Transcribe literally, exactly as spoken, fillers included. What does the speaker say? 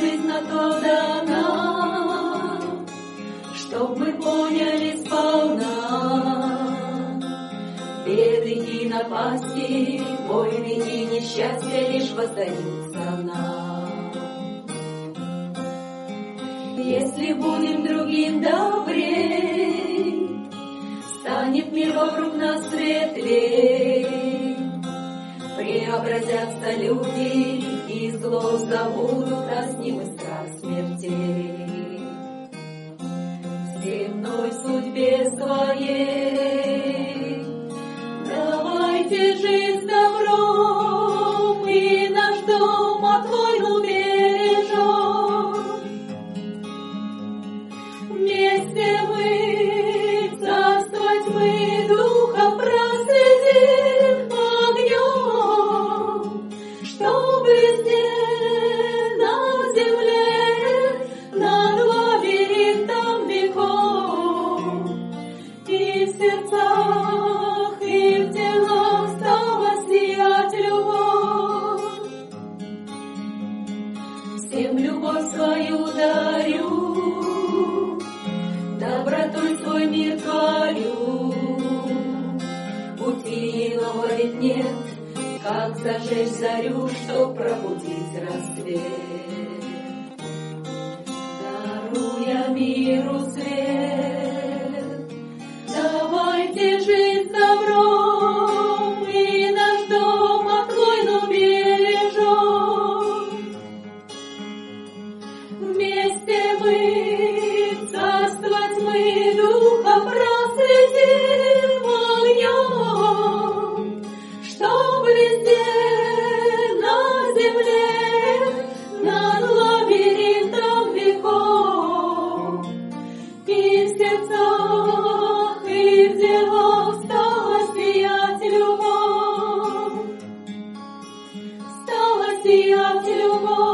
жизнь на то дана, чтоб мы поняли сполна. Беды и напасти, войны и несчастья лишь воздаются нам. Если будем другим добрей, станет мир вокруг нас светлей. Преобразятся люди, и зло забудут, а с ним и страх смертей. В земной судьбе своей давайте жить с добром, и наш дом от войн убережем. Вместе мы царствовать мы духа просветим огнем, чтоб везде на земле над лабиринтом веков и в сердцах, и в делах стала сиять любовь. Всем любовь свою дарю, добротой свой мир творю. Пути иного ведь нет, как зажечь зарю, чтоб пробудить рассвет. Даруя миру свет, давайте жить с добром, и наш дом от войн убережем. Вместе мы царствовать мы духа просветим огнем, чтоб везде на земле над лабиринтом веков и в сердцах, и в делах стала сиять любовь, стала сиять любовь.